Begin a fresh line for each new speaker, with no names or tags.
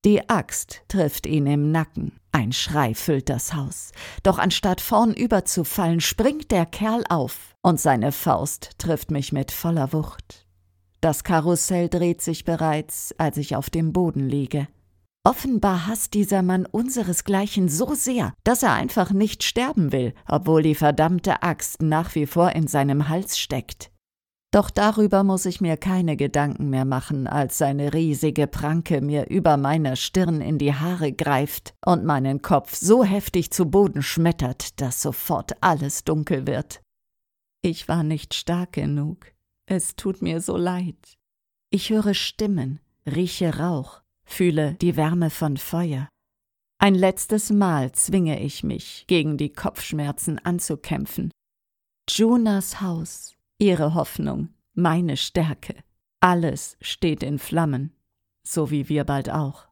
Die Axt trifft ihn im Nacken. Ein Schrei füllt das Haus. Doch anstatt vornüber zu fallen, springt der Kerl auf und seine Faust trifft mich mit voller Wucht. Das Karussell dreht sich bereits, als ich auf dem Boden liege. Offenbar hasst dieser Mann unseresgleichen so sehr, dass er einfach nicht sterben will, obwohl die verdammte Axt nach wie vor in seinem Hals steckt. Doch darüber muss ich mir keine Gedanken mehr machen, als seine riesige Pranke mir über meiner Stirn in die Haare greift und meinen Kopf so heftig zu Boden schmettert, dass sofort alles dunkel wird. Ich war nicht stark genug. Es tut mir so leid. Ich höre Stimmen, rieche Rauch, fühle die Wärme von Feuer. Ein letztes Mal zwinge ich mich, gegen die Kopfschmerzen anzukämpfen. Junas Haus. Ihre Hoffnung, meine Stärke. Alles steht in Flammen, so wie wir bald auch.